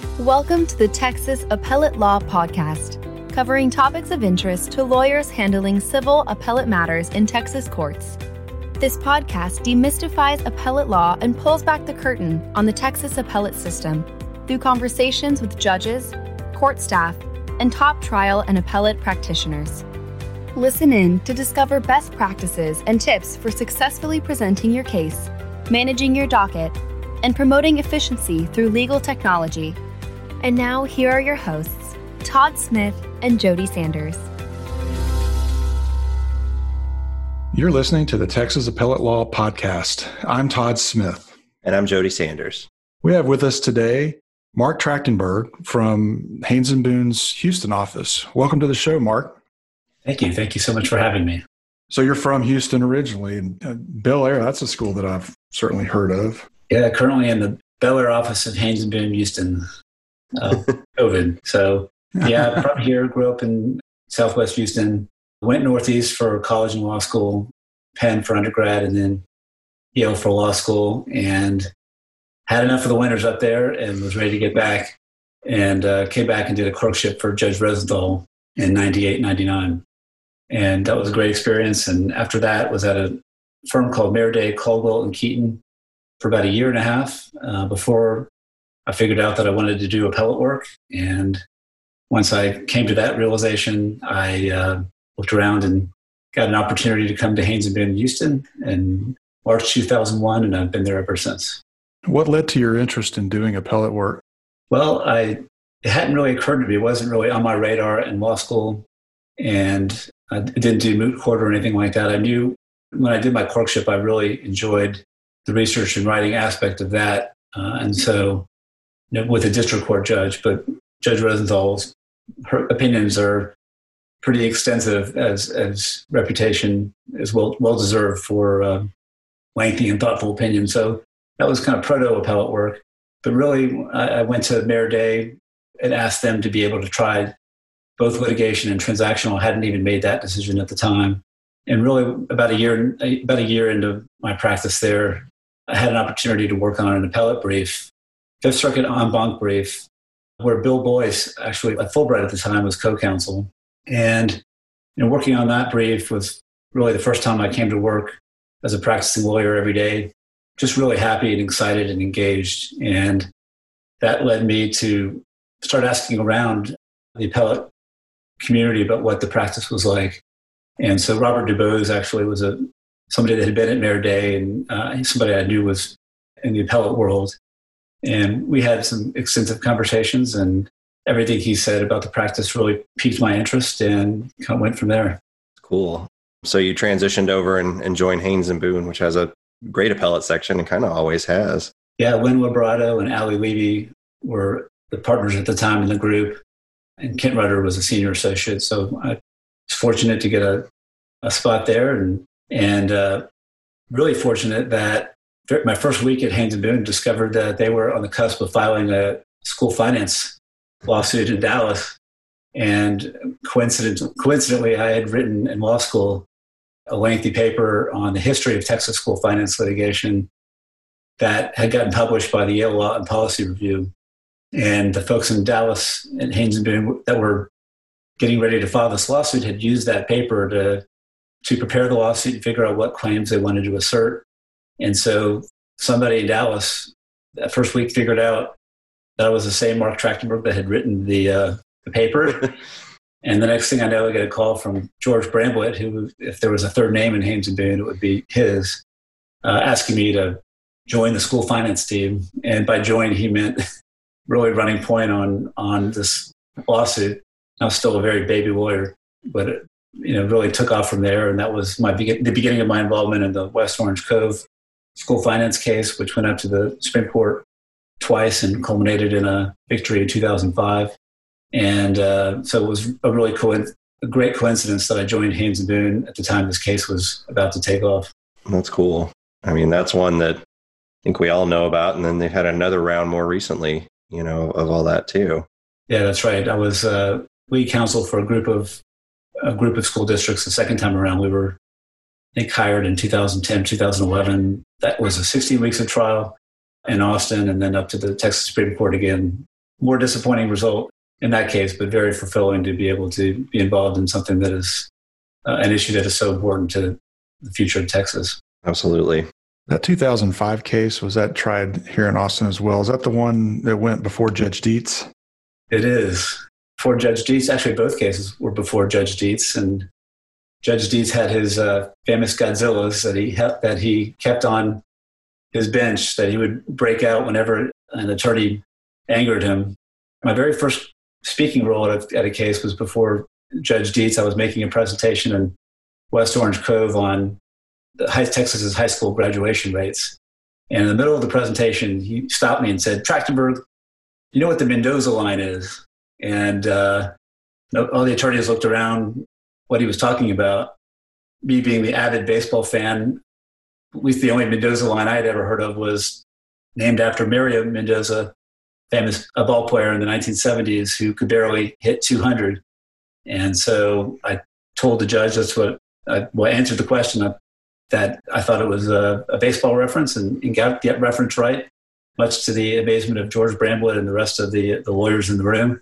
Welcome to the Texas Appellate Law Podcast, covering topics of interest to lawyers handling civil appellate matters in Texas courts. This podcast demystifies appellate law and pulls back the curtain on the Texas appellate system through conversations with judges, court staff, and top trial and appellate practitioners. Listen in to discover best practices and tips for successfully presenting your case, managing your docket, and promoting efficiency through legal technology. And now, here are your hosts, Todd Smith and Jody Sanders. You're listening to the Texas Appellate Law Podcast. I'm Todd Smith. And I'm Jody Sanders. We have with us today Mark Trachtenberg from Haynes & Boone's Houston office. Welcome to the show, Mark. Thank you. Thank you so much for having me. So you're from Houston originally. And Bel Air, that's a school that I've certainly heard of. Yeah, currently in the Bel Air office of Haynes & Boone, Houston. COVID. So yeah, from here, grew up in Southwest Houston, went Northeast for college and law school, Penn for undergrad, and then Yale for law school, and had enough of the winters up there and was ready to get back, and came back and did a clerkship for Judge Rosenthal in 98, 99. And that was a great experience. And after that was at a firm called Mayor Day, Caldwell and Keaton for about a year and a half before I figured out that I wanted to do appellate work. And once I came to that realization, I looked around and got an opportunity to come to Haynes & Boone in Houston in March 2001, and I've been there ever since. What led to your interest in doing appellate work? Well, it hadn't really occurred to me. It wasn't really on my radar in law school, and I didn't do moot court or anything like that. I knew when I did my clerkship, I really enjoyed the research and writing aspect of that. And so with a district court judge, but Judge Rosenthal's, her opinions are pretty extensive as reputation is well deserved for lengthy and thoughtful opinion. So that was kind of proto-appellate work. But really, I went to Mayor Day and asked them to be able to try both litigation and transactional. I hadn't even made that decision at the time. And really, about a year into my practice there, I had an opportunity to work on an appellate brief, Fifth Circuit en banc brief, where Bill Boyce, actually at Fulbright at the time, was co-counsel. And working on that brief was really the first time I came to work as a practicing lawyer every day, just really happy and excited and engaged. And that led me to start asking around the appellate community about what the practice was like. And so Robert DuBose actually was somebody that had been at Mayor Day, and somebody I knew was in the appellate world. And we had some extensive conversations, and everything he said about the practice really piqued my interest and kind of went from there. Cool. So you transitioned over and joined Haynes & Boone, which has a great appellate section and kind of always has. Yeah, Lynn Liberato and Ali Levy were the partners at the time in the group, and Kent Rudder was a senior associate. So I was fortunate to get a spot there, and really fortunate that my first week at Haynes & Boone discovered that they were on the cusp of filing a school finance lawsuit in Dallas. And coincidentally, I had written in law school a lengthy paper on the history of Texas school finance litigation that had gotten published by the Yale Law and Policy Review. And the folks in Dallas and Haynes & Boone that were getting ready to file this lawsuit had used that paper to prepare the lawsuit and figure out what claims they wanted to assert. And so somebody in Dallas that first week figured out that I was the same Mark Trachtenberg that had written the paper. And the next thing I know, I get a call from George Bramblett, who, if there was a third name in Haynes & Boone, it would be his, asking me to join the school finance team. And by join, he meant really running point on this lawsuit. I was still a very baby lawyer, but it really took off from there. And that was the beginning of my involvement in the West Orange Cove school finance case, which went up to the Supreme Court twice and culminated in a victory in 2005. And so it was a great coincidence that I joined Haynes & Boone at the time this case was about to take off. That's cool. I mean, that's one that I think we all know about. And then they've had another round more recently, of all that too. Yeah, that's right. I was lead counsel for a group of school districts the second time around. We were, I think, hired in 2010, 2011. That was a 16 weeks of trial in Austin, and then up to the Texas Supreme Court again more disappointing result in that case, but very fulfilling to be able to be involved in something that is an issue that is so important to the future of Texas. Absolutely. That 2005 case, was that tried here in Austin as well? Is that the one that went before Judge Dietz? It is. Before Judge Dietz, actually both cases were before Judge Dietz, and Judge Dietz had his famous Godzillas that he kept on his bench that he would break out whenever an attorney angered him. My very first speaking role at a case was before Judge Dietz. I was making a presentation in West Orange Cove on Texas's high school graduation rates. And in the middle of the presentation, he stopped me and said, "Trachtenberg, you know what the Mendoza line is?" And all the attorneys looked around what he was talking about. Me being the avid baseball fan, at least the only Mendoza line I had ever heard of was named after Mario Mendoza, famous ball player in the 1970s who could barely hit 200. And so I told the judge I answered the question that I thought it was a baseball reference and got the reference right, much to the amazement of George Bramblett and the rest of the lawyers in the room.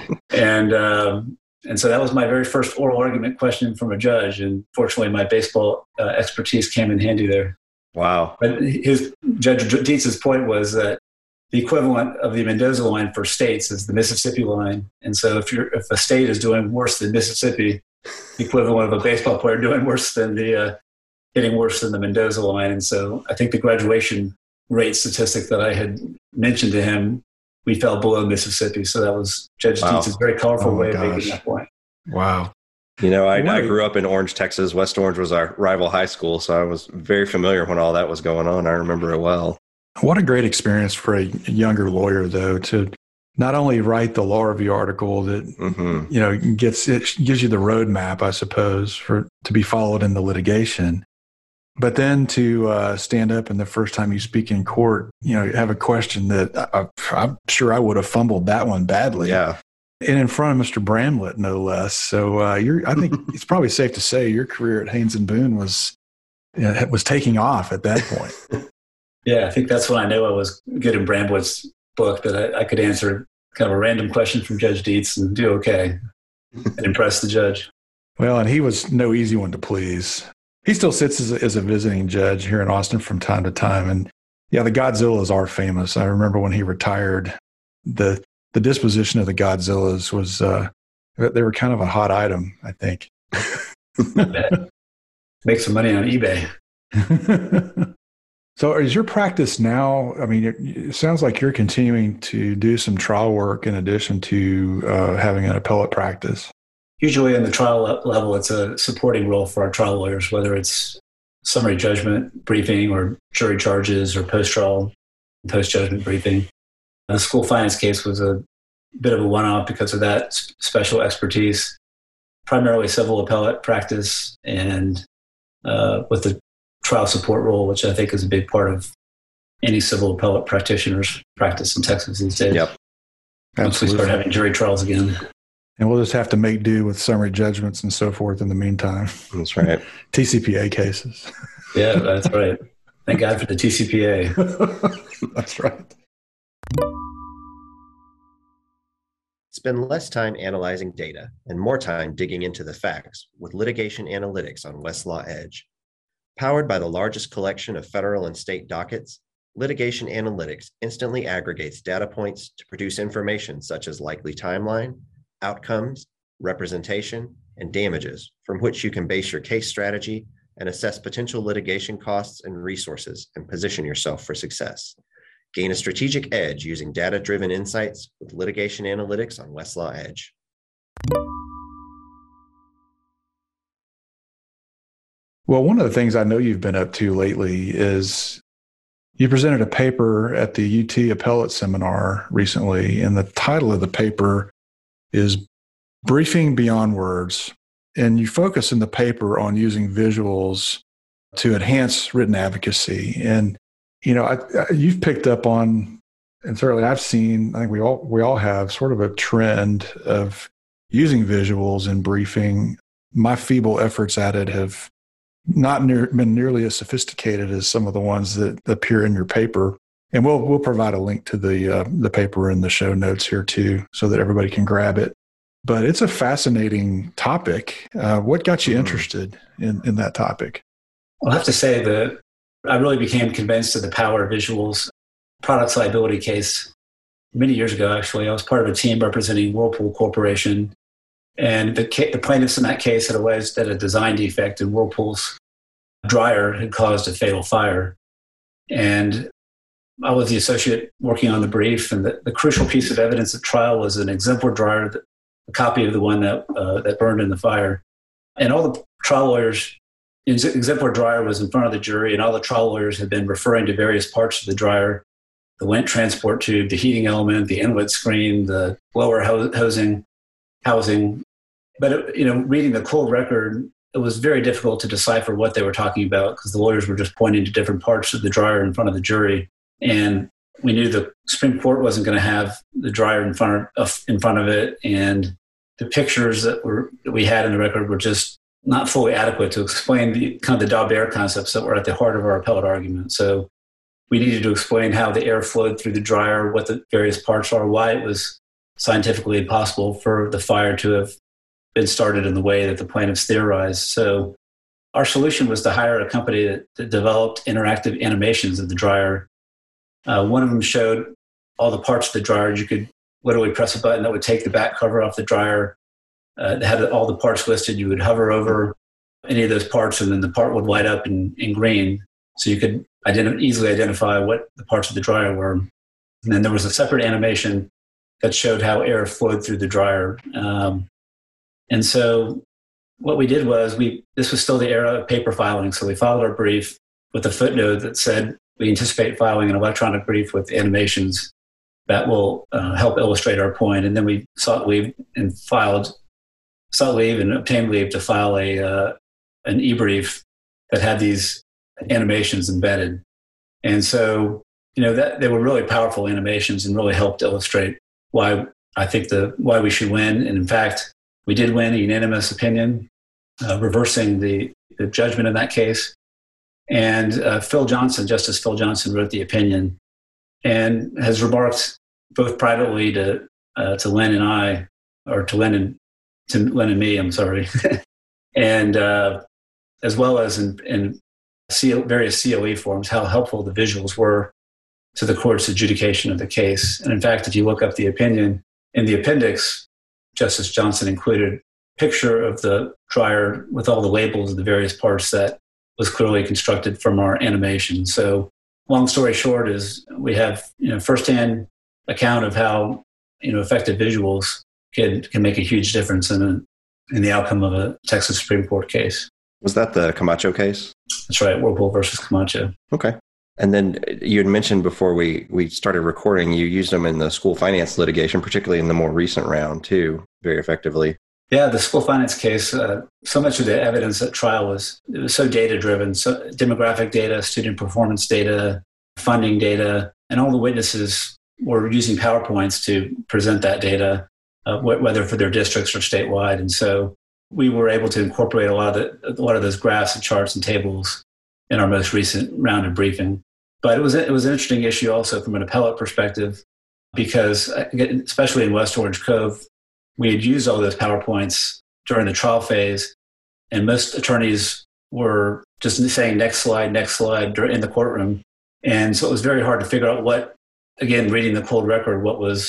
And so that was my very first oral argument question from a judge. And fortunately, my baseball expertise came in handy there. Wow. But Judge Dietz's point was that the equivalent of the Mendoza line for states is the Mississippi line. And so if a state is doing worse than Mississippi, the equivalent of a baseball player doing worse than hitting worse than the Mendoza line. And so I think the graduation rate statistic that I had mentioned to him, we fell below Mississippi. So that was Judge Dietz's very colorful way of making that point. Wow. You know, I grew up in Orange, Texas. West Orange was our rival high school, so I was very familiar when all that was going on. I remember it well. What a great experience for a younger lawyer, though, to not only write the law review article that gives you the roadmap, I suppose, to be followed in the litigation, but then to stand up and the first time you speak in court, have a question that I'm sure I would have fumbled that one badly. Yeah. And in front of Mr. Bramblett, no less. So I think it's probably safe to say your career at Haynes and Boone was taking off at that point. Yeah, I think that's when I knew I was good in Bramblett's book, that I could answer kind of a random question from Judge Dietz and do okay and impress the judge. Well, and he was no easy one to please. He still sits as a visiting judge here in Austin from time to time. And yeah, the Godzillas are famous. I remember when he retired, the disposition of the Godzillas was, they were kind of a hot item, I think. Make some money on eBay. So is your practice now, I mean, it sounds like you're continuing to do some trial work in addition to having an appellate practice. Usually in the trial level, it's a supporting role for our trial lawyers, whether it's summary judgment briefing or jury charges or post-trial, post-judgment briefing. The school finance case was a bit of a one-off because of that special expertise, primarily civil appellate practice and with the trial support role, which I think is a big part of any civil appellate practitioner's practice in Texas these days. Yep. Once we start having jury trials again. And we'll just have to make do with summary judgments and so forth in the meantime. That's right. TCPA cases. Yeah, that's right. Thank God for the TCPA. That's right. Spend less time analyzing data and more time digging into the facts with litigation analytics on Westlaw Edge. Powered by the largest collection of federal and state dockets, litigation analytics instantly aggregates data points to produce information such as likely timeline, outcomes, representation, and damages, from which you can base your case strategy and assess potential litigation costs and resources and position yourself for success. Gain a strategic edge using data-driven insights with litigation analytics on Westlaw Edge. Well, one of the things I know you've been up to lately is you presented a paper at the UT Appellate Seminar recently, and the title of the paper is Briefing Beyond Words. And you focus in the paper on using visuals to enhance written advocacy. And, you've picked up on, and certainly I've seen, I think we all have sort of a trend of using visuals in briefing. My feeble efforts at it have not been nearly as sophisticated as some of the ones that appear in your paper. And we'll provide a link to the paper in the show notes here too, so that everybody can grab it. But it's a fascinating topic. What got you interested in that topic? I'll have to say that I really became convinced of the power of visuals. Products liability case many years ago, actually, I was part of a team representing Whirlpool Corporation. And the plaintiffs in that case had alleged that a design defect in Whirlpool's dryer had caused a fatal fire. And I was the associate working on the brief. And the crucial piece of evidence at trial was an exemplar dryer, a copy of the one that burned in the fire. And all the trial lawyers, exemplar dryer was in front of the jury, and all the trial lawyers had been referring to various parts of the dryer: the lint transport tube, the heating element, the inlet screen, the blower housing. But reading the cold record, it was very difficult to decipher what they were talking about, because the lawyers were just pointing to different parts of the dryer in front of the jury. And we knew the Supreme Court wasn't going to have the dryer in front of it, and the pictures that we had in the record were just not fully adequate to explain the Daubert concepts that were at the heart of our appellate argument. So we needed to explain how the air flowed through the dryer, what the various parts are, why it was scientifically impossible for the fire to have been started in the way that the plaintiffs theorized. So our solution was to hire a company that developed interactive animations of the dryer. One of them showed all the parts of the dryer. You could literally press a button that would take the back cover off the dryer. It had all the parts listed. You would hover over any of those parts, and then the part would light up in green. So you could easily identify what the parts of the dryer were. And then there was a separate animation that showed how air flowed through the dryer. And so what we did was, this was still the era of paper filing. So we filed our brief with a footnote that said, we anticipate filing an electronic brief with animations that will help illustrate our point. And then we sought leave and obtained leave to file an e-brief that had these animations embedded. And so, that they were really powerful animations and really helped illustrate why I think why we should win. And in fact, we did win a unanimous opinion, reversing the judgment in that case. And Justice Phil Johnson wrote the opinion and has remarked both privately to Lynn and I, or to Lynn and me, I'm sorry, and as well as in various COE forums, how helpful the visuals were to the court's adjudication of the case. And in fact, if you look up the opinion, in the appendix, Justice Johnson included a picture of the dryer with all the labels of the various parts that was clearly constructed from our animation. So long story short is we have firsthand account of how effective visuals can make a huge difference in the outcome of a Texas Supreme Court case. Was that the Camacho case? That's right, Whirlpool versus Camacho. Okay. And then you had mentioned before we started recording, you used them in the school finance litigation, particularly in the more recent round too, very effectively. Yeah, the school finance case, so much of the evidence at trial was so data-driven, so demographic data, student performance data, funding data, and all the witnesses were using PowerPoints to present that data, whether for their districts or statewide. And so we were able to incorporate a lot of those graphs and charts and tables in our most recent round of briefing. But it was an interesting issue also from an appellate perspective, because especially in West Orange Cove, we had used all those PowerPoints during the trial phase, and most attorneys were just saying next slide in the courtroom. And so it was very hard to figure out again, reading the cold record,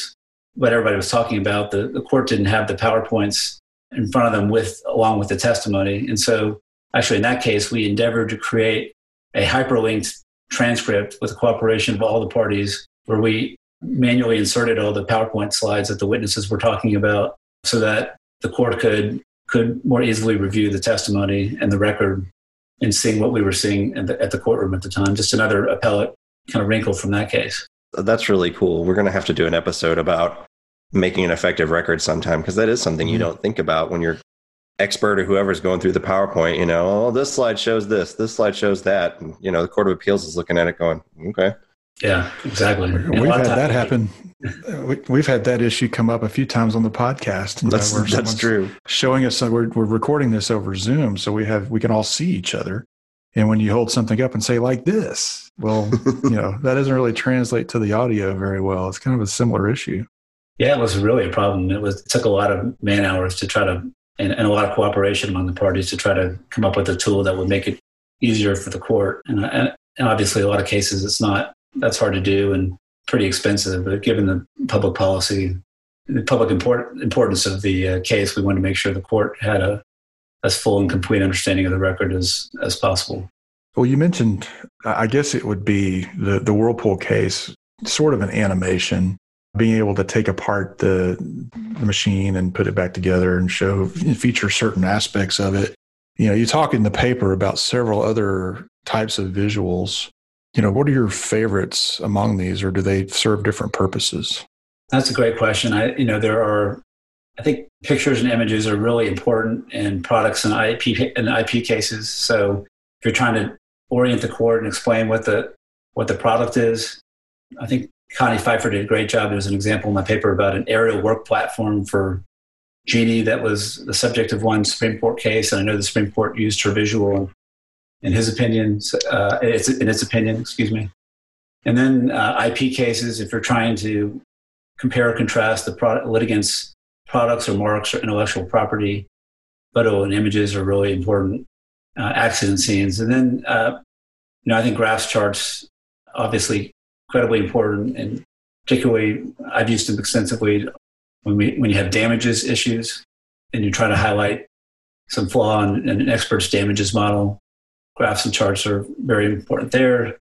what everybody was talking about. The court didn't have the PowerPoints in front of them along with the testimony. And so actually in that case, we endeavored to create a hyperlinked transcript with the cooperation of all the parties, where we manually inserted all the PowerPoint slides that the witnesses were talking about, so that the court could more easily review the testimony and the record and seeing what we were seeing at the courtroom at the time. Just another appellate kind of wrinkle from that case. That's really cool. We're going to have to do an episode about making an effective record sometime, because that is something you don't think about when you're expert or whoever's going through the PowerPoint. This slide shows this slide shows that. And, the Court of Appeals is looking at it going, okay. Yeah, exactly. We've had that happen. We've had that issue come up a few times on the podcast. That's true. Showing us, we're recording this over Zoom, so we can all see each other. And when you hold something up and say like this, well, that doesn't really translate to the audio very well. It's kind of a similar issue. Yeah, it was really a problem. It took a lot of man hours to try to, and a lot of cooperation among the parties to try to come up with a tool that would make it easier for the court. And obviously, a lot of cases, that's hard to do and pretty expensive. But given the public policy, the public importance of the case, we wanted to make sure the court had as full and complete understanding of the record as possible. Well, you mentioned, I guess it would be the Whirlpool case, sort of an animation, being able to take apart the machine and put it back together and feature certain aspects of it. You talk in the paper about several other types of visuals. What are your favorites among these, or do they serve different purposes? That's a great question. I think pictures and images are really important in products and IP cases. So if you're trying to orient the court and explain what the product is, I think Connie Pfeiffer did a great job. There's an example in my paper about an aerial work platform for Genie that was the subject of one Supreme Court case, and I know the Supreme Court used her visual in its opinion, excuse me. And then IP cases, if you're trying to compare or contrast the litigants' products or marks or intellectual property, photo and images are really important. Accident scenes, and then I think graphs, charts, obviously incredibly important, and particularly I've used them extensively when you have damages issues and you try to highlight some flaw in an expert's damages model. Graphs and charts are very important there.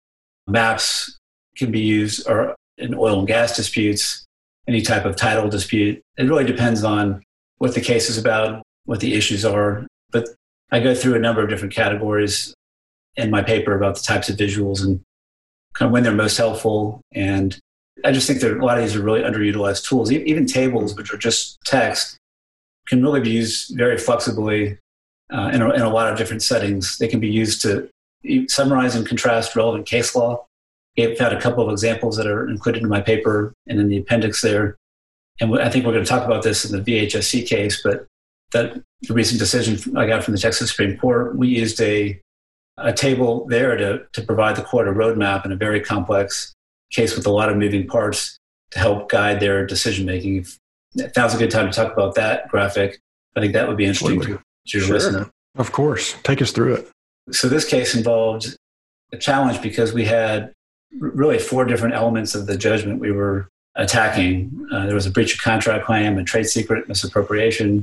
Maps can be used in oil and gas disputes, any type of title dispute. It really depends on what the case is about, what the issues are. But I go through a number of different categories in my paper about the types of visuals and kind of when they're most helpful. And I just think that a lot of these are really underutilized tools. Even tables, which are just text, can really be used very flexibly in a lot of different settings. They can be used to summarize and contrast relevant case law. I've had a couple of examples that are included in my paper and in the appendix there. And I think we're going to talk about this in the VHSC case, but the recent decision I got from the Texas Supreme Court, we used a table there to provide the court a roadmap in a very complex case with a lot of moving parts to help guide their decision-making. If now's a good time to talk about that graphic, I think that would be interesting to your listener. Of course. Take us through it. So this case involved a challenge because we had really 4 different elements of the judgment we were attacking. There was a breach of contract claim, a trade secret misappropriation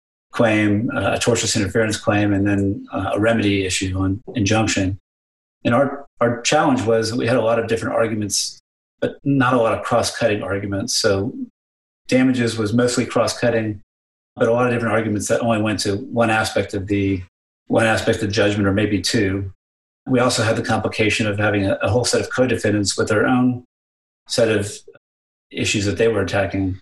claim, a tortious interference claim, and then a remedy issue on injunction. And our challenge was that we had a lot of different arguments, but not a lot of cross-cutting arguments. So damages was mostly cross-cutting, but a lot of different arguments that only went to one aspect of judgment, or maybe 2. We also had the complication of having a whole set of co-defendants with their own set of issues that they were attacking.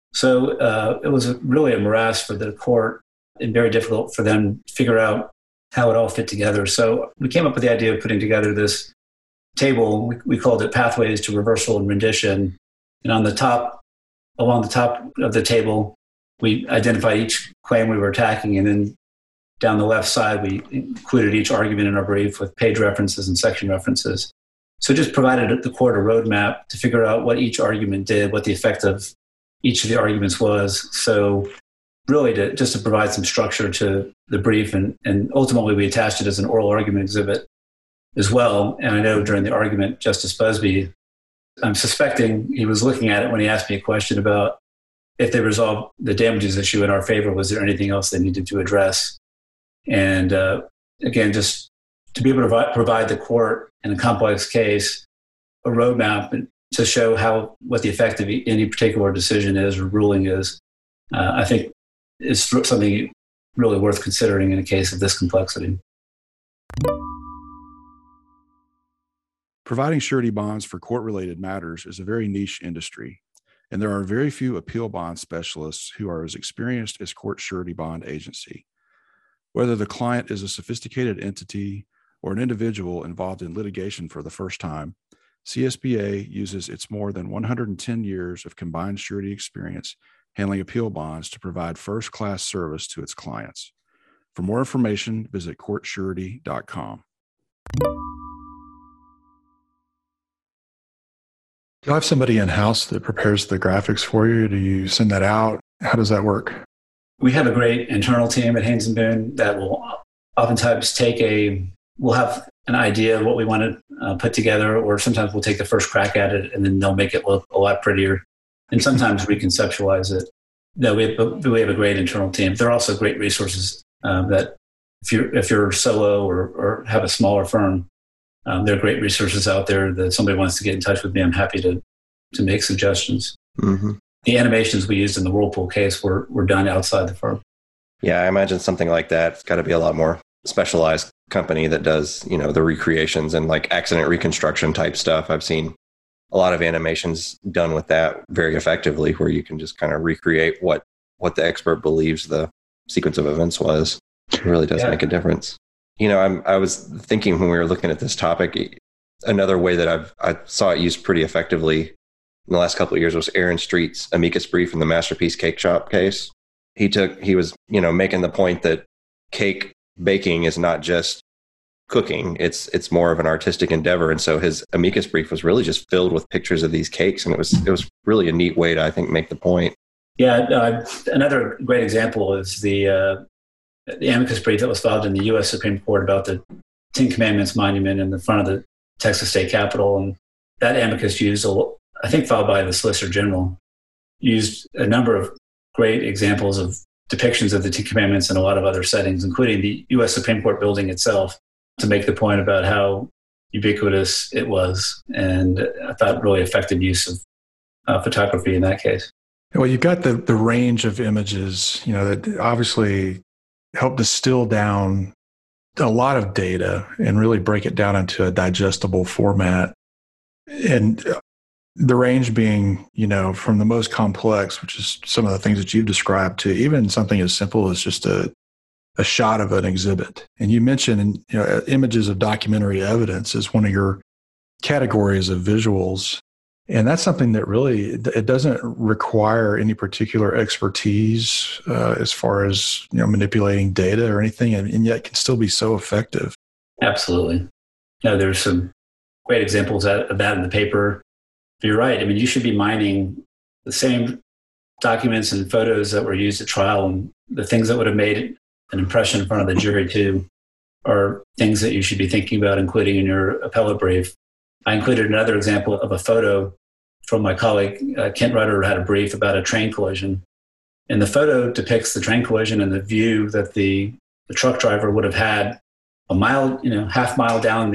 So it was really a morass for the court and very difficult for them to figure out how it all fit together. So we came up with the idea of putting together this table. We called it Pathways to Reversal and Rendition. And along the top of the table, we identified each claim we were attacking. And then down the left side, we included each argument in our brief with page references and section references. So it just provided the court a roadmap to figure out what each argument did, what the effect of each of the arguments was. So really just to provide some structure to the brief, and ultimately we attached it as an oral argument exhibit as well. And I know during the argument, Justice Busby, I'm suspecting he was looking at it when he asked me a question about if they resolved the damages issue in our favor, was there anything else they needed to address? And again, just to be able to provide the court in a complex case a roadmap to show what the effect of any particular decision is or ruling is, I think is something really worth considering in a case of this complexity. Providing surety bonds for court-related matters is a very niche industry, and there are very few appeal bond specialists who are as experienced as Court Surety Bond Agency. Whether the client is a sophisticated entity or an individual involved in litigation for the first time, CSBA uses its more than 110 years of combined surety experience handling appeal bonds to provide first-class service to its clients. For more information, visit courtsurety.com. Do you have somebody in-house that prepares the graphics for you? Do you send that out? How does that work? We have a great internal team at Haynes & Boone that will oftentimes we'll have an idea of what we want to put together, or sometimes we'll take the first crack at it and then they'll make it look a lot prettier. And sometimes reconceptualize it. No, we have a great internal team. They're also great resources that if you're solo or have a smaller firm, there are great resources out there that somebody wants to get in touch with me. I'm happy to make suggestions. Mm-hmm. The animations we used in the Whirlpool case were done outside the firm. Yeah, I imagine something like that. It's got to be a lot more specialized company that does, the recreations and like accident reconstruction type stuff. I've seen a lot of animations done with that very effectively, where you can just kind of recreate what the expert believes the sequence of events was. It really does make a difference. I was thinking when we were looking at this topic, another way that I saw it used pretty effectively in the last couple of years was Aaron Street's amicus brief in the Masterpiece Cake Shop case. He was making the point that cake baking is not just cooking; it's more of an artistic endeavor. And so his amicus brief was really just filled with pictures of these cakes, and it was really a neat way to, I think, make the point. Yeah, another great example is the amicus brief that was filed in the U.S. Supreme Court about the Ten Commandments monument in the front of the Texas State Capitol. And that amicus filed by the Solicitor General, used a number of great examples of depictions of the Ten Commandments in a lot of other settings, including the U.S. Supreme Court building itself, to make the point about how ubiquitous it was. And I thought really effective use of photography in that case. Well, you've got the range of images, that obviously help distill down a lot of data and really break it down into a digestible format. And the range being, from the most complex, which is some of the things that you've described, to even something as simple as just a shot of an exhibit. And you mentioned, images of documentary evidence is one of your categories of visuals. And that's something that really, it doesn't require any particular expertise as far as, manipulating data or anything, and yet can still be so effective. Absolutely. There's some great examples of that in the paper. But you're right. I mean, you should be mining the same documents and photos that were used at trial, and the things that would have made an impression in front of the jury too are things that you should be thinking about including in your appellate brief. I included another example of a photo from my colleague, Kent Rutter, had a brief about a train collision. And the photo depicts the train collision and the view that the truck driver would have had a mile, half mile down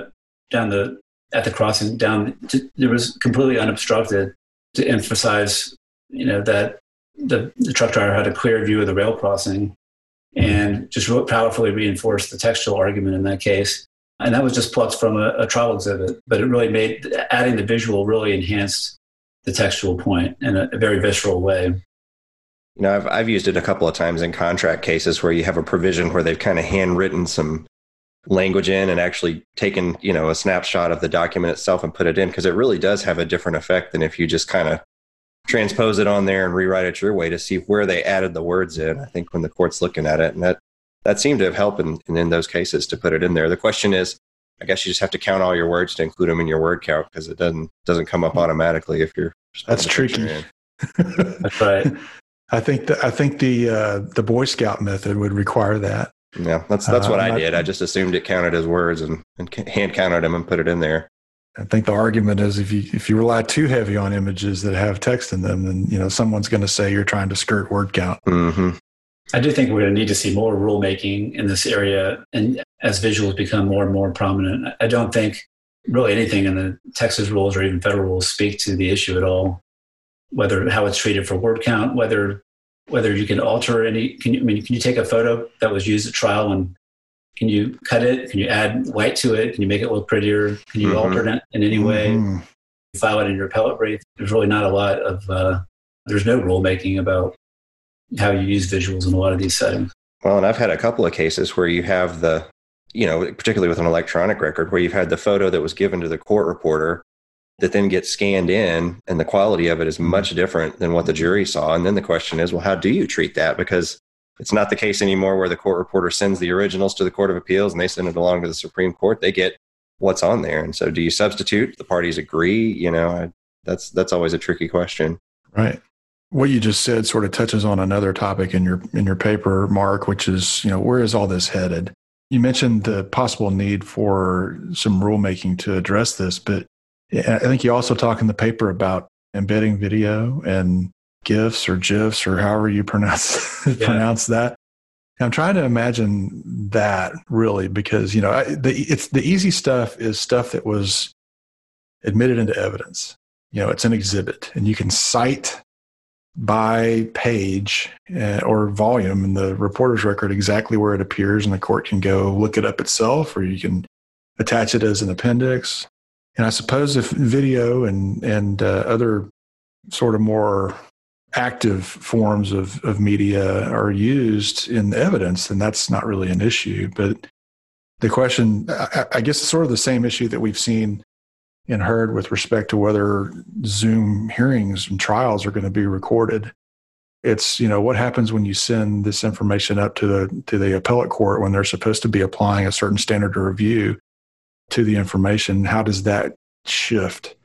at the crossing it was completely unobstructed, to emphasize, that the truck driver had a clear view of the rail crossing, and just powerfully reinforced the textual argument in that case. And that was just plucked from a trial exhibit, but it really made adding the visual really enhanced the textual point in a very visceral way. I've used it a couple of times in contract cases where you have a provision where they've kind of handwritten some language in and actually taken, a snapshot of the document itself and put it in, because it really does have a different effect than if you just kind of transpose it on there and rewrite it your way to see where they added the words in. I think when the court's looking at it, and that seemed to have helped in those cases to put it in there. The question is, I guess you just have to count all your words to include them in your word count, because it doesn't come up automatically if you're. That's tricky. That's right. I think the Boy Scout method would require that. Yeah, that's what I did. I just assumed it counted as words and hand counted them and put it in there. I think the argument is if you rely too heavy on images that have text in them, then someone's going to say you're trying to skirt word count. Mm-hmm. I do think we're going to need to see more rulemaking in this area, and as visuals become more and more prominent. I don't think really anything in the Texas rules or even federal rules speak to the issue at all, whether how it's treated for word count, whether you can alter any. Can you take a photo that was used at trial and can you cut it? Can you add light to it? Can you make it look prettier? Can you alter it in any way? You file it in your appellate brief. There's really not a lot of. There's no rulemaking about how you use visuals in a lot of these settings. Well, and I've had a couple of cases where you have particularly with an electronic record, where you've had the photo that was given to the court reporter that then gets scanned in, and the quality of it is much different than what the jury saw. And then the question is, well, how do you treat that? Because It's not the case anymore where the court reporter sends the originals to the Court of Appeals and they send it along to the Supreme Court. They get what's on there. And so do you substitute? The parties agree? That's always a tricky question. Right. What you just said sort of touches on another topic in your paper, Mark, which is, where is all this headed? You mentioned the possible need for some rulemaking to address this, but I think you also talk in the paper about embedding video and GIFs or GIFs or however you pronounce that. I'm trying to imagine that really because, it's the easy stuff is stuff that was admitted into evidence. It's an exhibit and you can cite by page or volume in the reporter's record exactly where it appears and the court can go look it up itself or you can attach it as an appendix. And I suppose if video and other sort of more active forms of media are used in evidence, then that's not really an issue. But the question, I guess, is sort of the same issue that we've seen and heard with respect to whether Zoom hearings and trials are going to be recorded. It's, what happens when you send this information up to the appellate court when they're supposed to be applying a certain standard of review to the information? How does that shift?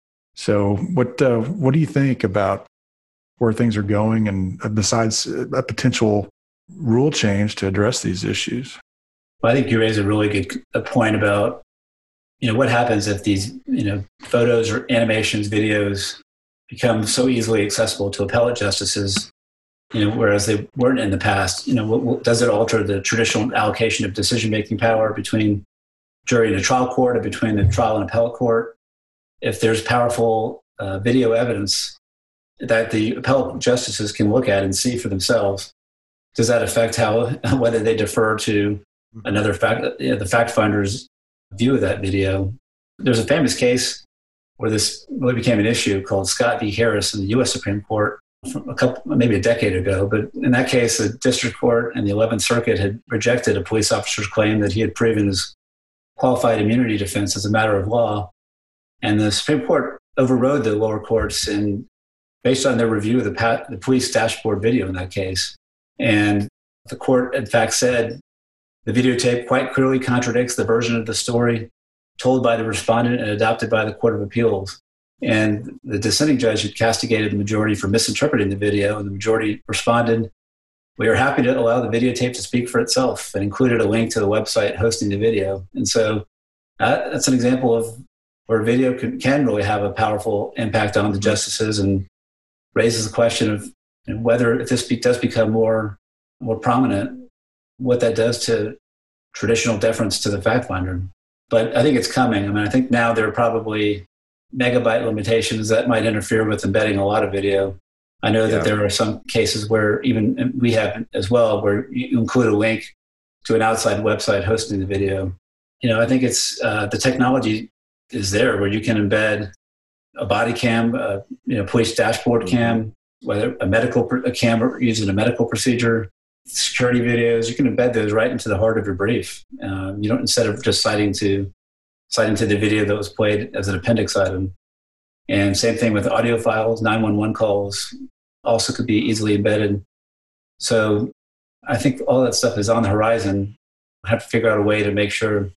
So what do you think about where things are going and besides a potential rule change to address these issues? Well, I think you raise a really good point about, what happens if these, photos or animations, videos become so easily accessible to appellate justices, whereas they weren't in the past. Does it alter the traditional allocation of decision-making power between jury and a trial court or between the trial and appellate court? If there's powerful video evidence that the appellate justices can look at and see for themselves, does that affect whether they defer to another the fact finder's view of that video? There's a famous case where this really became an issue called Scott v. Harris in the U.S. Supreme Court from maybe a decade ago. But in that case, the district court and the 11th Circuit had rejected a police officer's claim that he had proven his qualified immunity defense as a matter of law. And the Supreme Court overrode the lower courts and based on their review of the police dashboard video in that case. And the court, in fact, said the videotape quite clearly contradicts the version of the story told by the respondent and adopted by the Court of Appeals. And the dissenting judge had castigated the majority for misinterpreting the video, and the majority responded, "We are happy to allow the videotape to speak for itself," and included a link to the website hosting the video. And so that's an example of where video can really have a powerful impact on the justices and raises the question of whether, if this does become more prominent, what that does to traditional deference to the fact finder. But I think it's coming. I think now there are probably megabyte limitations that might interfere with embedding a lot of video. I know that there are some cases where even we have as well, where you include a link to an outside website hosting the video. I think it's the technology is there where you can embed a body cam, police dashboard cam, whether a camera using a medical procedure, security videos. You can embed those right into the heart of your brief. You don't, instead of just citing to the video that was played as an appendix item. And same thing with audio files, 911 calls also could be easily embedded. So I think all that stuff is on the horizon. I have to figure out a way to make sure,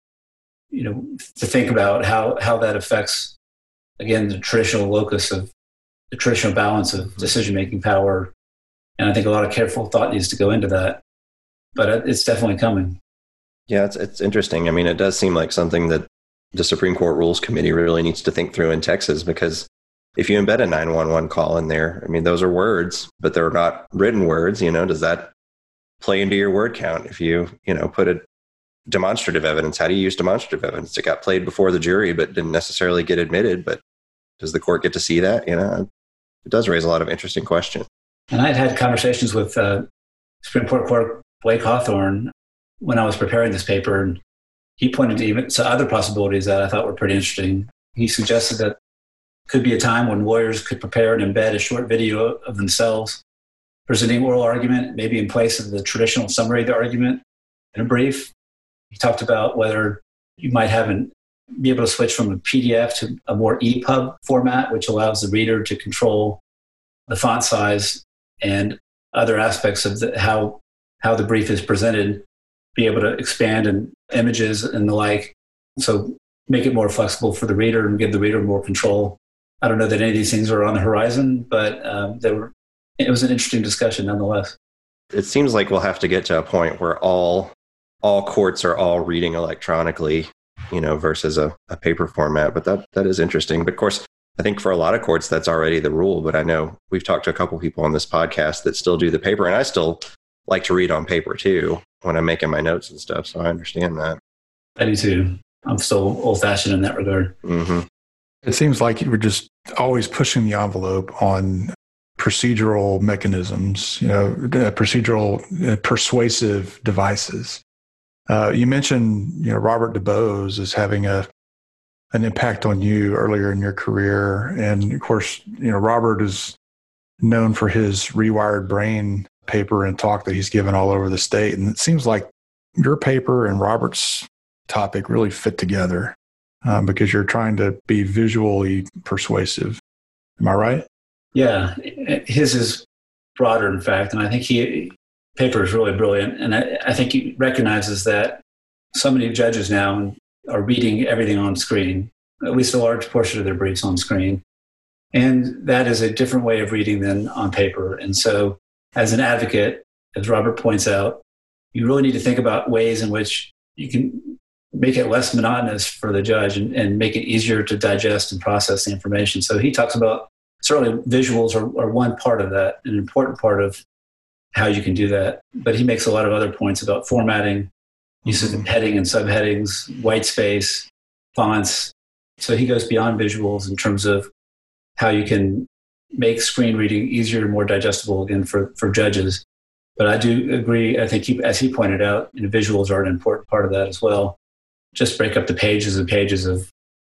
to think about how that affects, again, the traditional locus of the traditional balance of decision-making power. And I think a lot of careful thought needs to go into that, but it's definitely coming. Yeah, it's interesting. It does seem like something that the Supreme Court Rules Committee really needs to think through in Texas, because if you embed a 911 call in there, those are words, but they're not written words. Does that play into your word count? If you, put a demonstrative evidence, how do you use demonstrative evidence? It got played before the jury, but didn't necessarily get admitted. But does the court get to see that? It does raise a lot of interesting questions. And I'd had conversations with Supreme Court Clerk Blake Hawthorne when I was preparing this paper, and he pointed to even to other possibilities that I thought were pretty interesting. He suggested that could be a time when lawyers could prepare and embed a short video of themselves presenting oral argument, maybe in place of the traditional summary of the argument in a brief. He talked about whether you might be able to switch from a PDF to a more EPUB format, which allows the reader to control the font size and other aspects of how how the brief is presented, be able to expand in images and the like. So make it more flexible for the reader and give the reader more control. I don't know that any of these things are on the horizon, but it was an interesting discussion nonetheless. It seems like we'll have to get to a point where all courts are all reading electronically, versus a paper format. But that is interesting. But of course, I think for a lot of courts, that's already the rule. But I know we've talked to a couple people on this podcast that still do the paper. And I still like to read on paper too when I'm making my notes and stuff. So I understand that. I do too. I'm still old-fashioned in that regard. Mm-hmm. It seems like you were just always pushing the envelope on procedural mechanisms, procedural persuasive devices. You mentioned, Robert DuBose as having an impact on you earlier in your career. And of course, Robert is known for his Rewired Brain paper and talk that he's given all over the state. And it seems like your paper and Robert's topic really fit together because you're trying to be visually persuasive. Am I right? Yeah, his is broader, in fact, and I think paper is really brilliant. And I think he recognizes that so many judges now are reading everything on screen, at least a large portion of their briefs on screen. And that is a different way of reading than on paper. And so as an advocate, as Robert points out, you really need to think about ways in which you can make it less monotonous for the judge and make it easier to digest and process the information. So he talks about certainly visuals are one part of that, an important part of how you can do that. But he makes a lot of other points about formatting, use of heading and subheadings, white space, fonts. So he goes beyond visuals in terms of how you can make screen reading easier and more digestible again for judges. But I do agree. I think as he pointed out, visuals are an important part of that as well. Just break up the pages and pages of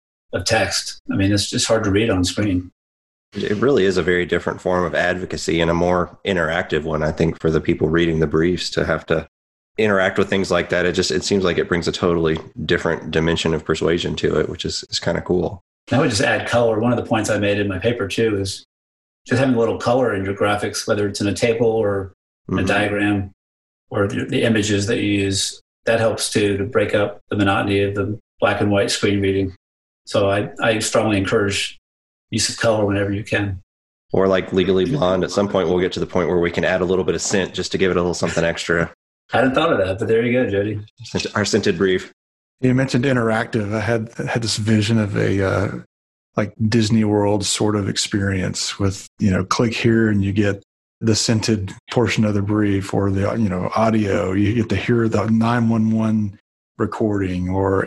text. I mean, it's just hard to read on screen. It really is a very different form of advocacy and a more interactive one, I think, for the people reading the briefs to have to interact with things like that. It seems like it brings a totally different dimension of persuasion to it, which is kind of cool. I would just add color. One of the points I made in my paper too is just having a little color in your graphics, whether it's in a table or a diagram or the images that you use. That helps too, to break up the monotony of the black and white screen reading. So I strongly encourage use of color whenever you can. Or like Legally Blonde, at some point we'll get to the point where we can add a little bit of scent just to give it a little something extra. I hadn't thought of that, but there you go, Jody. Our scented brief. You mentioned interactive. I had this vision of a like Disney World sort of experience with, click here and you get the scented portion of the brief, or the, audio. You get to hear the 911 recording, or,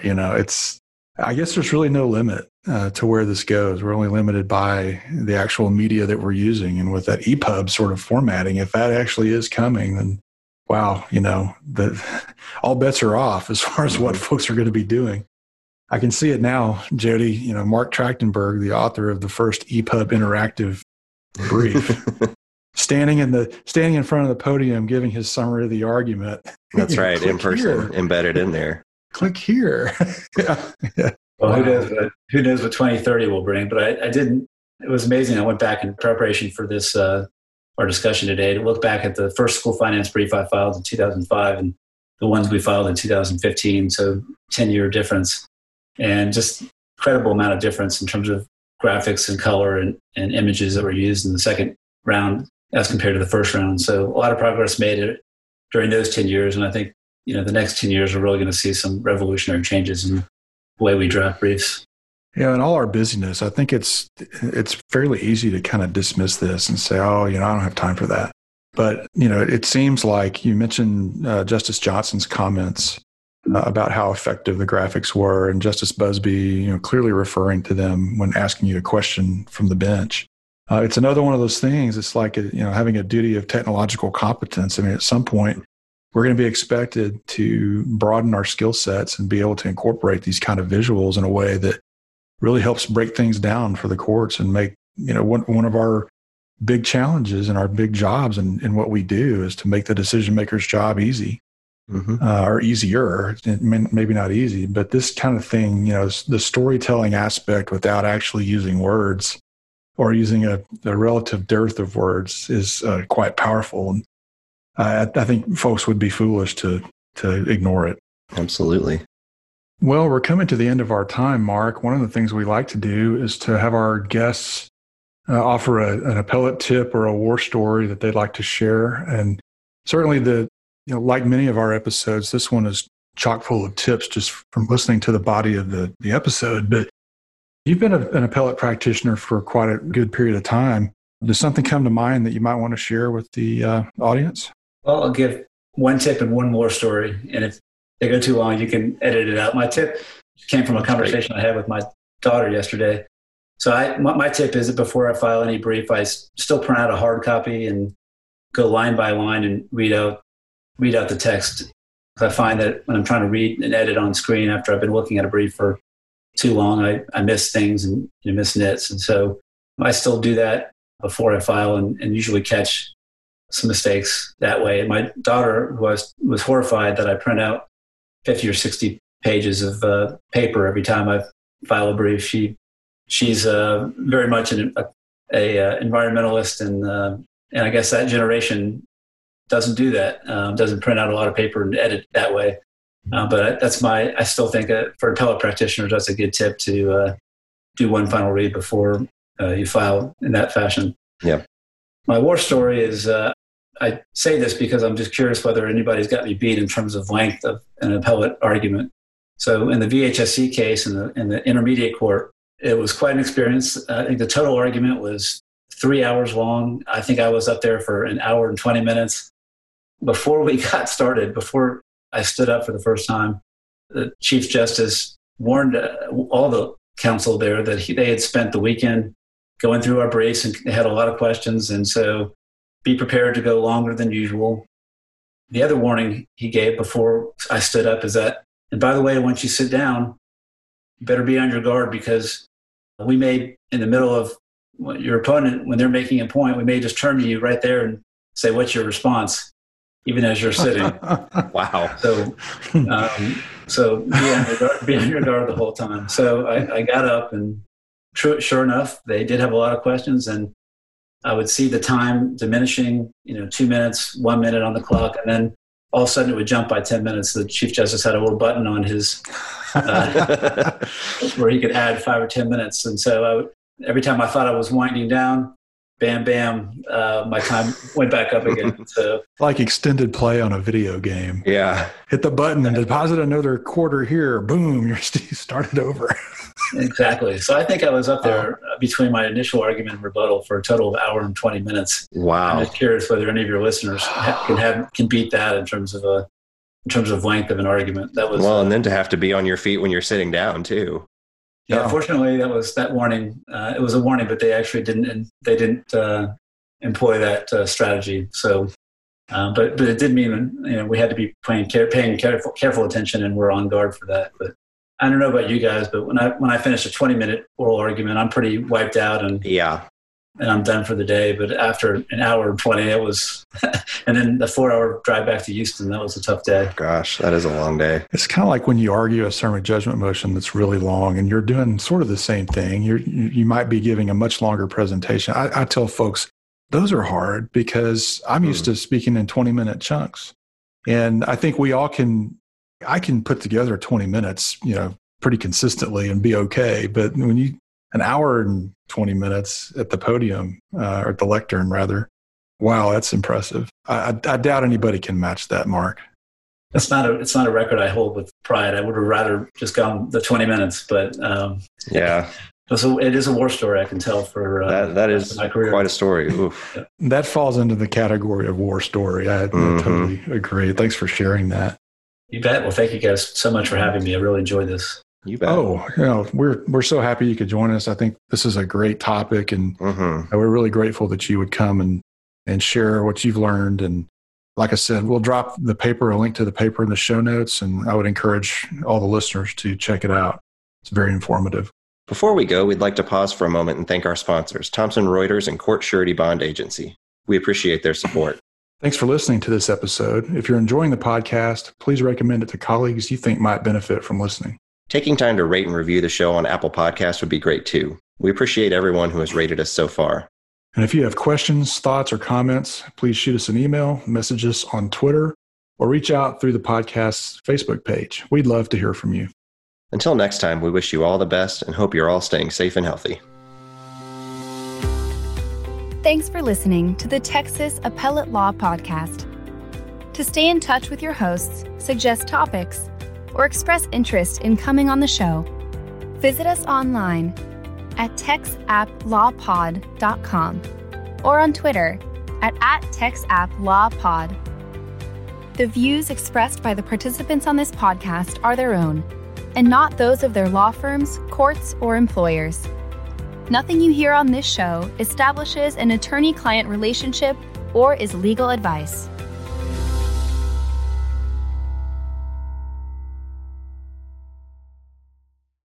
I guess there's really no limit to where this goes. We're only limited by the actual media that we're using. And with that EPUB sort of formatting, if that actually is coming, then wow, all bets are off as far as what folks are going to be doing. I can see it now, Jody. Mark Trachtenberg, the author of the first EPUB interactive brief, standing in front of the podium, giving his summary of the argument. That's right, in person, embedded in there. Click here. Yeah. Well, who knows what 2030 will bring? But I didn't. It was amazing. I went back in preparation for this our discussion today to look back at the first school finance brief I filed in 2005 and the ones we filed in 2015. So 10-year difference, and just incredible amount of difference in terms of graphics and color and images that were used in the second round as compared to the first round. So a lot of progress made during those 10 years. And I think, the next 10 years, we're really going to see some revolutionary changes in the way we draft briefs. Yeah, in all our busyness, I think it's fairly easy to kind of dismiss this and say, oh, I don't have time for that. But, it seems like you mentioned Justice Johnson's comments about how effective the graphics were, and Justice Busby, clearly referring to them when asking you a question from the bench. It's another one of those things. It's like, having a duty of technological competence. I mean, at some point, we're going to be expected to broaden our skill sets and be able to incorporate these kind of visuals in a way that really helps break things down for the courts and make, one of our big challenges and our big jobs and what we do is to make the decision maker's job easy, or easier. Maybe not easy, but this kind of thing, the storytelling aspect without actually using words or using a relative dearth of words is quite powerful. And I think folks would be foolish to ignore it. Absolutely. Well, we're coming to the end of our time, Mark. One of the things we like to do is to have our guests offer an appellate tip or a war story that they'd like to share. And certainly like many of our episodes, this one is chock full of tips just from listening to the body of the episode. But you've been an appellate practitioner for quite a good period of time. Does something come to mind that you might want to share with the audience? Well, I'll give one tip and one more story. And if they go too long, you can edit it out. My tip came from a conversation I had with my daughter yesterday. So my tip is that before I file any brief, I still print out a hard copy and go line by line and read out the text. I find that when I'm trying to read and edit on screen after I've been looking at a brief for too long, I miss things and miss nits. And so I still do that before I file and usually catch some mistakes that way. And my daughter was horrified that I print out 50 or 60 pages of paper every time I file a brief. She's very much an environmentalist, and I guess that generation doesn't do that. Doesn't print out a lot of paper and edit that way. But I still think for appellate practitioners, that's a good tip to do one final read before you file in that fashion. Yeah. My war story is, I say this because I'm just curious whether anybody's got me beat in terms of length of an appellate argument. So in the VHSC case in the intermediate court, it was quite an experience. I think the total argument was 3 hours long. I think I was up there for an hour and 20 minutes. Before we got started, before I stood up for the first time, the Chief Justice warned all the counsel there that they had spent the weekend going through our briefs and they had a lot of questions. And so be prepared to go longer than usual. The other warning he gave before I stood up is that, and by the way, once you sit down, you better be on your guard because we may, in the middle of your opponent, when they're making a point, we may just turn to you right there and say, what's your response? Even as you're sitting. Wow. So be on your guard the whole time. So I got up and sure enough, they did have a lot of questions and I would see the time diminishing, 2 minutes, 1 minute on the clock. And then all of a sudden it would jump by 10 minutes. The Chief Justice had a little button on his, where he could add 5 or 10 minutes. And so every time I thought I was winding down, bam, bam, my time went back up again. So like extended play on a video game. Yeah. Hit the button and deposit another quarter here. Boom, you're started over. Exactly. So I think I was up there between my initial argument and rebuttal for a total of an hour and 20 minutes. Wow. I'm just curious whether any of your listeners can beat that in terms of length of an argument. That was and then to have to be on your feet when you're sitting down too. Yeah, fortunately, that warning. It was a warning, but they actually didn't employ that strategy. So, but it did mean we had to be paying careful attention, and we're on guard for that. But I don't know about you guys, but when I finish a 20-minute oral argument, I'm pretty wiped out and I'm done for the day. But after an hour and 20, it was, and then the 4-hour drive back to Houston, that was a tough day. Gosh, that is a long day. It's kind of like when you argue a summary judgment motion that's really long and you're doing sort of the same thing. You might be giving a much longer presentation. I tell folks, those are hard because I'm used to speaking in 20-minute chunks. And I think I can put together 20 minutes, pretty consistently and be okay. But when an hour and 20 minutes at the podium, or at the lectern rather, wow, that's impressive. I doubt anybody can match that, Mark. It's not a record I hold with pride. I would have rather just gone the 20 minutes, but yeah. So it is a war story I can tell for that is my career. Quite a story. Oof. Yeah. That falls into the category of war story. I totally agree. Thanks for sharing that. You bet. Well, thank you guys so much for having me. I really enjoyed this. You bet. Oh, we're so happy you could join us. I think this is a great topic, and we're really grateful that you would come and share what you've learned. And like I said, we'll drop a link to the paper in the show notes, and I would encourage all the listeners to check it out. It's very informative. Before we go, we'd like to pause for a moment and thank our sponsors, Thomson Reuters and Court Surety Bond Agency. We appreciate their support. Thanks for listening to this episode. If you're enjoying the podcast, please recommend it to colleagues you think might benefit from listening. Taking time to rate and review the show on Apple Podcasts would be great too. We appreciate everyone who has rated us so far. And if you have questions, thoughts, or comments, please shoot us an email, message us on Twitter, or reach out through the podcast's Facebook page. We'd love to hear from you. Until next time, we wish you all the best and hope you're all staying safe and healthy. Thanks for listening to the Texas Appellate Law Podcast. To stay in touch with your hosts, suggest topics, or express interest in coming on the show, visit us online at texapplawpod.com or on Twitter at texapplawpod. The views expressed by the participants on this podcast are their own, and not those of their law firms, courts, or employers. Nothing you hear on this show establishes an attorney-client relationship or is legal advice.